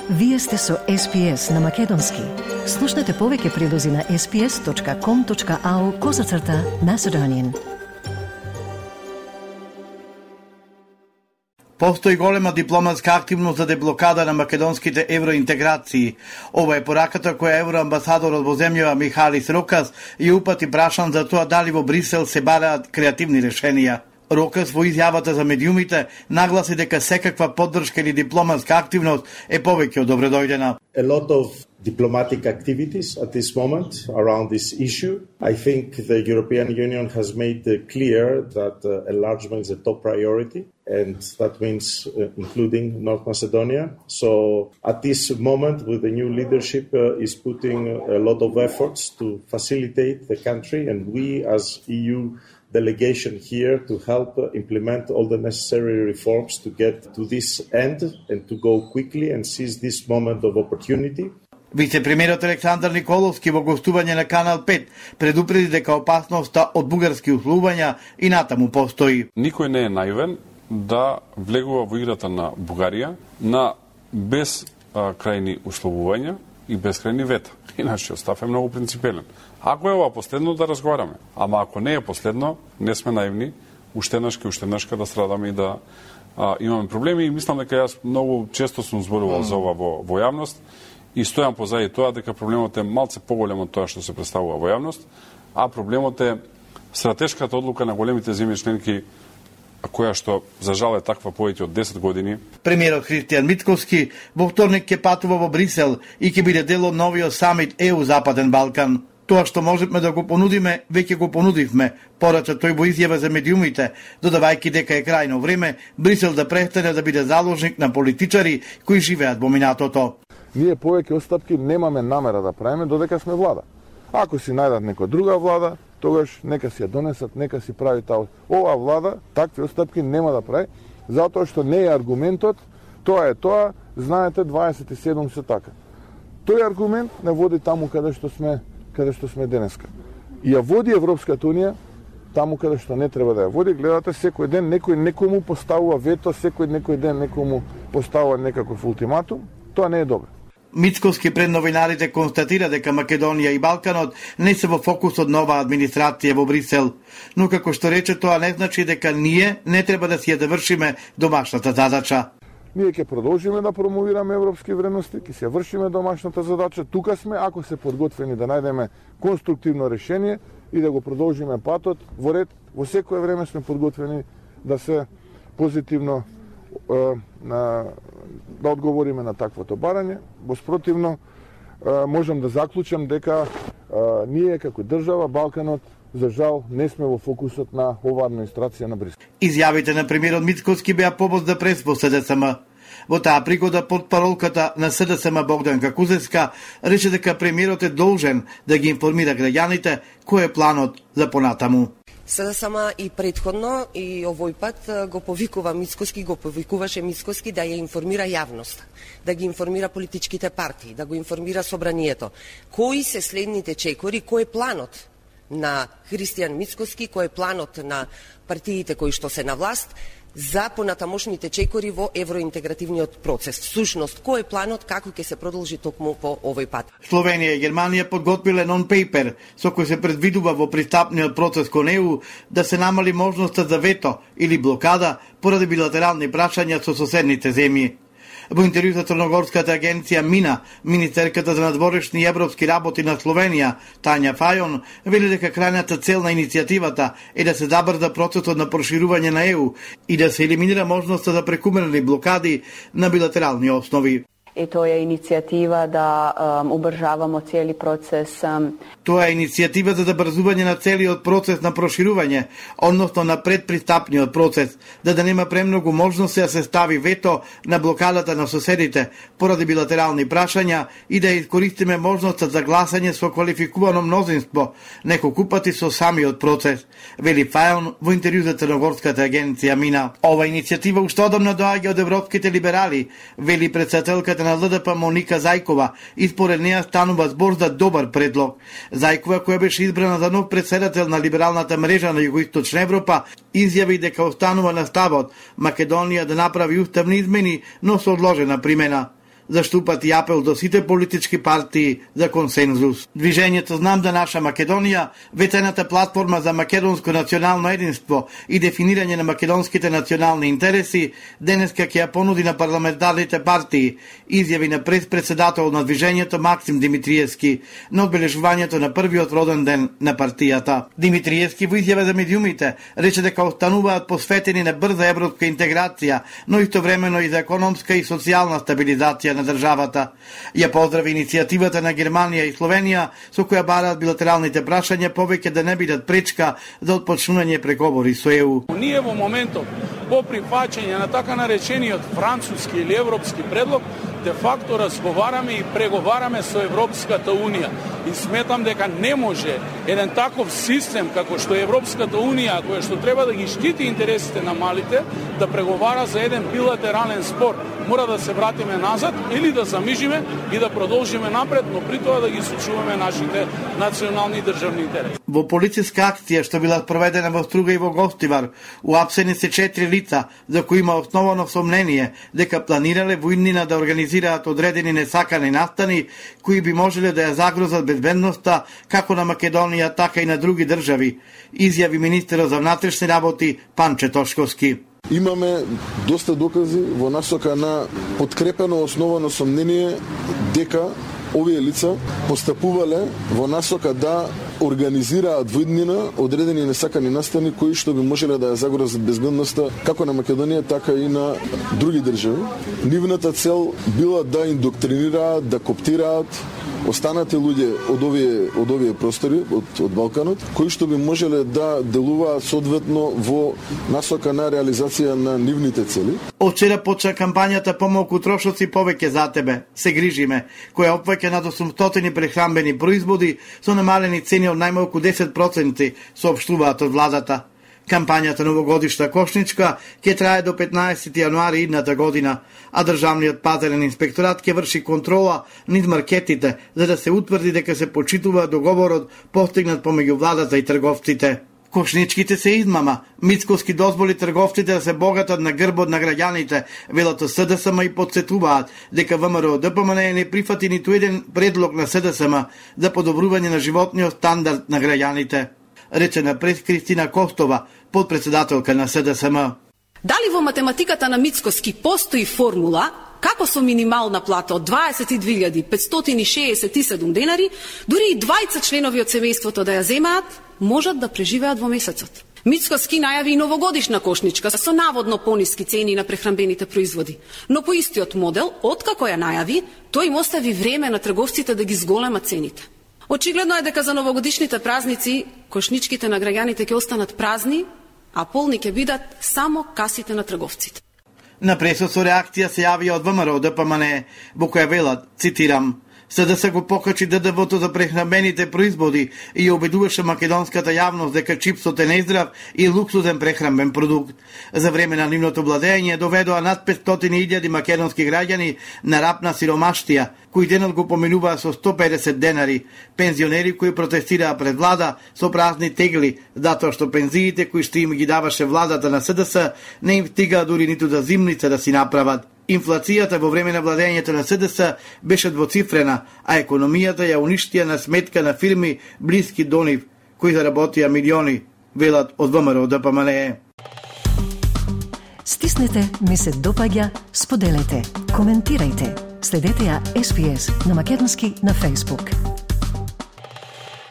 Вие сте со SPS на Македонски. Слушнете повеќе прилози на sps.com.au/Macedonian. Постои голема дипломатска активност за деблокада на македонските евроинтеграции. Ова е пораката која евроамбасадорот во земјава Михалис Рокас ја упати прашан за тоа дали во Брисел се бараат креативни решенија. Рокас во изјавата за медиумите нагласи дека секаква поддршка или дипломатска активност е повеќе од добредојдена. A lot of diplomatic activities at this moment around this issue. I think the European Union has made clear that enlargement is a top priority, and that means including North Macedonia. So at this moment, with the new leadership is putting a lot of efforts to facilitate the country, and we as EU delegation here to help implement all the necessary reforms to get to this end and to go quickly and seize this moment of opportunity. Вице-премиерот Александар Николовски во гостување на Канал 5 предупреди дека опасноста од бугарски условувања и натаму постои. Никој не е наивен да влегува во играта на Бугарија на без крајни условувања и без крајни вета. И нашиот став е многу принципелен. Ако е ова последно, да разговараме. Ама ако не е последно, не сме наивни, уштеднашка да страдаме и да имаме проблеми. И мислам дека јас многу често сум зборувал за ова во јавност и стојам позади тоа дека проблемот е малце поголем од тоа што се представува во јавност, а проблемот е стратешката одлука на големите земји членки, која што за жал е таква повеќе од 10 години. Премиерот Христијан Мицкоски во вторник ќе патува во Брисел и ќе биде дел од новиот самит ЕУ Западен Балкан. Тоа што можеме да го понудиме, веќе го понудивме, порача тој во изјава за медиумите, додавајќи дека е крајно време Брисел да престане да биде заложник на политичари кои живеат во минатото. Ние повеќе отстапки немаме намера да правиме додека сме влада. Ако си најдат некоја друга влада, тогаш нека си ја донесат, нека си прави таа. Ова влада такви отстапки нема да прави, затоа што не е аргументот, тоа е тоа, знаете 27 се така. Тој аргумент не води таму каде што сме денеска. И ја води Европската унија таму каде што не треба да ја води. Гледате, секој ден некој некому поставува вето, некој ден некому поставува некаков ултиматум. Тоа не е добро. Мицкоски пред новинарите констатира дека Македонија и Балканот не се во фокусот нова администрација во Брисел, но како што рече, тоа не значи дека ние не треба да си ја довршиме домашната задача. Ние ќе продолжиме да промовираме европски вредности, ќе се вршиме домашната задача. Тука сме, ако се подготвени да најдеме конструктивно решение и да го продолжиме патот во ред. Во секое време сме подготвени да се позитивно да одговориме на таквото барање. Воспротивно, можам да заклучам дека ние како држава Балканот за жал не сме во фокусот на оваа администрација на Брисел. Изјавите на премиерот Мицкоски беа повод за прес во СДСМ. Во таа пригода портпаролката на СДСМ Богданка Кузевска рече дека премиерот е должен да ги информира граѓаните кој е планот за понатаму. СДСМ и предходно и овој пат го повикуваше Мицкоски да ја информира јавноста, да ги информира политичките партии, да го информира собранието. Кои се следните чекори, кој е планот на Христијан Мицкоски, кој е планот на партиите кои што се на власт за понатамошните чекори во евроинтегративниот процес. Всушност, кој е планот, како ќе се продолжи токму по овој пат? Словенија и Германија подготвиле нон-пейпер со кој се предвидува во пристапниот процес кон ЕУ да се намали можноста за вето или блокада поради билатерални прашања со соседните земји. Во интервју за Црногорската агенција МИНА, министерката за надворешни и европски работи на Словенија, Тања Фајон, вели дека крајната цел на иницијативата е да се забрза процесот на проширување на ЕУ и да се елиминира можноста за прекумерни блокади на билатерални основи. I to je inicijativa da ubrzavamo cijeli proces. Тоа е иницијатива за забрзување на целиот процес на проширување, односно на предпристапниот процес, да нема премногу можности да се стави вето на блокадата на соседите поради билатерални прашања и да искористиме можноста за гласање со квалификувано мнозинство, неколку пати со самиот процес, вели Фајон во интервју за Црногорската агенција МИНА. Ова иницијатива уште одамна доаѓа од европските либерали, вели председателката на ЛДП Моника Зајкова, и според неа станува збор за добар предлог. Зајкова, која беше избрана за нов председател на либералната мрежа на Југоисточна Европа, изјави дека останува на ставот Македонија да направи уставни измени, но со одложена примена. заштупат и апел до сите политички партии за консензус. Движењето Знам да наша Македонија, ветената платформа за македонско национално единство и дефинирање на македонските национални интереси, денеска ќе ја понуди на парламентарните партии, изјави на председател на движењето Максим Димитриевски на одбележувањето на првиот роден ден на партијата. Димитриевски во изјава за медиумите рече дека остануваат посветени на брза европска интеграција, но истовремено и за економска и социјална стабилизација на државата. Ја поздрави иницијативата на Германија и Словенија со која бараат билатералните прашања повеќе да не бидат пречка за отпочнување преговори со ЕУ. Ние во моментот по прифаќање на така наречениот француски или европски предлог де факто разговараме и преговараме со Европската Унија и сметам дека не може еден таков систем како што е Европската Унија, која што треба да ги штити интересите на малите, да преговара за еден билатерален спор. Мора да се вратиме назад или да замижиме и да продолжиме напред, но при тоа да ги сочуваме нашите национални државни интереси. Во полициска акција што била проведена во Струга и во Гостивар, уапсени се 4 лица за кои има основано сомнение дека планирале во иднина да организираат одредени несакани настани кои би можеле да ја загрозат безбедноста како на Македонија, така и на други држави, изјави министерот за внатрешни работи Панче Тошковски. Имаме доста докази во насока на подкрепено основано сомнение дека овие лица постапувале во насока да организираат во иднина одредени несакани настани кои што би можеле да ја загрозат безбедноста како на Македонија, така и на други држави. Нивната цел била да индоктринираат, да коптираат останати луѓе од овие простори, од Балканот, кои што би можеле да делуваат соодветно во насока на реализација на нивните цели. Од вчера почна кампањата Помалку трошоци, повеќе за тебе, се грижиме, која опфаќа над 800 прехранбени производи со намалени цени од најмалку 10%, соопштуваат од владата. Кампањата новогодишна кошничка ќе трае до 15 јануари идната година, а државниот пазарен инспекторат ќе врши контрола низ маркетите за да се утврди дека се почитува договорот постигнат помеѓу владата и трговците. Кошничките се измама, мицкоски дозволи трговците да се богатат на грбот на граѓаните, велат СДСМ и подсетуваат дека ВМРО ДПМН не прифати ниту еден предлог на СДСМ за подобрување на животниот стандард на граѓаните, рече на прес Кристина Костова, подпредседателка на СДСМ. Дали во математиката на Мицкоски постои формула како со минимална плата од 22.567 денари, дури и двајца членови од семејството да ја земаат, можат да преживеат во месецот. Мицкоски најави и новогодишна кошничка со наводно пониски цени на прехранбените производи, но по истиот модел, откако ја најави, тој им остави време на трговците да ги зголемат цените. Очигледно е дека за новогодишните празници кошничките на граѓаните ќе останат празни, а полни ќе бидат само касите на трговците. На пресот со реакција се јавија од ВМРО ДПМН, во која велат, цитирам, СДС го покачи ДДВ-то за прехранбените производи и ја убедуваше македонската јавност дека чипсот е нездрав и луксузен прехранбен продукт. За време на нивното владење доведоа над 500.000 македонски граѓани на рап на сиромаштија, кои денот го поминуваа со 150 денари, пензионери кои протестираа пред влада со празни тегли, затоа што пензиите кои што им ги даваше владата на СДС не им стигаа дури ниту за зимница да си направат. Инфлацијата во време на владењето на СДС беше двоцифрена, а економијата ја уништија на сметка на фирми блиски до нив, кои заработија милиони, велат од ВМРО ДПМН. Стиснете, ми се допаѓа, споделете, коментирајте. Следете ја SPS на македонски на Facebook.